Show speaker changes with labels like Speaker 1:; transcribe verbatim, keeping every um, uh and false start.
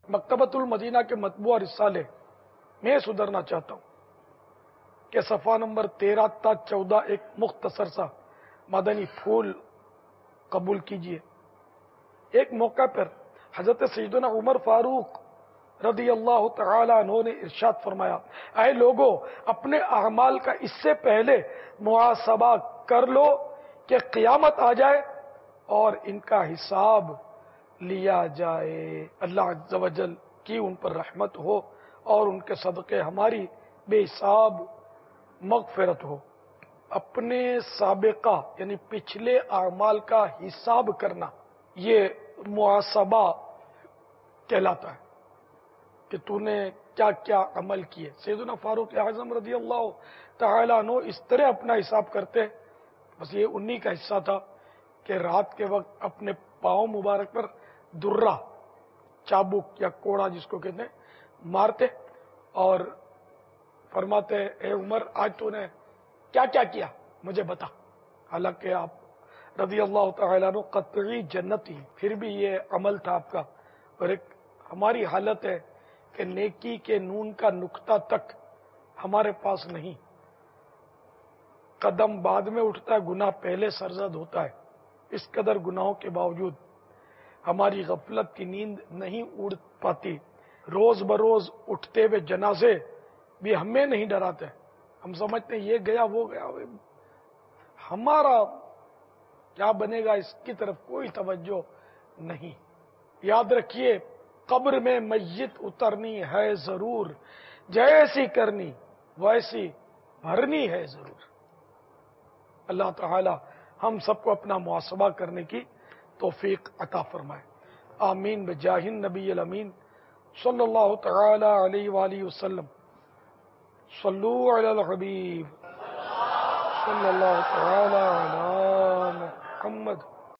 Speaker 1: مکتبۃ المدینہ کے مطبوعہ رسالے میں سدھرنا چاہتا ہوں کہ صفحہ نمبر تیرہ تا چودہ ایک مختصر سا مدنی پھول قبول کیجئے۔ ایک موقع پر حضرت سیدنا عمر فاروق رضی اللہ تعالی عنہ نے ارشاد فرمایا، اے لوگو، اپنے اعمال کا اس سے پہلے محاسبہ کر لو کہ قیامت آ جائے اور ان کا حساب لیا جائے۔ اللہ عز و جل کی ان پر رحمت ہو اور ان کے صدقے ہماری بے حساب مغفرت ہو۔ اپنے سابقہ یعنی پچھلے اعمال کا حساب کرنا یہ محاسبہ کہلاتا ہے کہ تو نے کیا کیا عمل کیے۔ سیدنا فاروق اعظم رضی اللہ تعالی عنہ اس طرح اپنا حساب کرتے، بس یہ انہی کا حصہ تھا کہ رات کے وقت اپنے پاؤں مبارک پر درہ، چابک یا کوڑا جس کو کہتے ہیں، مارتے اور فرماتے، اے عمر، آج تو نے کیا کیا کیا مجھے بتا۔ حالانکہ آپ رضی اللہ تعالیٰ عنہ قطعی جنتی، پھر بھی یہ عمل تھا آپ کا۔ اور ایک ہماری حالت ہے کہ نیکی کے نون کا نقطہ تک ہمارے پاس نہیں، قدم بعد میں اٹھتا ہے، گناہ پہلے سرزد ہوتا ہے۔ اس قدر گناہوں کے باوجود ہماری غفلت کی نیند نہیں اڑ پاتی۔ روز بروز اٹھتے ہوئے جنازے بھی ہمیں نہیں ڈراتے، ہم سمجھتے ہیں یہ گیا وہ گیا، ہمارا کیا بنے گا اس کی طرف کوئی توجہ نہیں۔ یاد رکھیے، قبر میں میت اترنی ہے ضرور، جیسی کرنی ویسی بھرنی ہے ضرور۔ اللہ تعالی ہم سب کو اپنا محاسبہ کرنے کی توفیق عطا فرمائے، آمین بجاہ النبی الامین صلی اللہ تعالی علیہ وآلہ وسلم۔ صلو علی الحبیب صلی اللہ تعالی علی محمد۔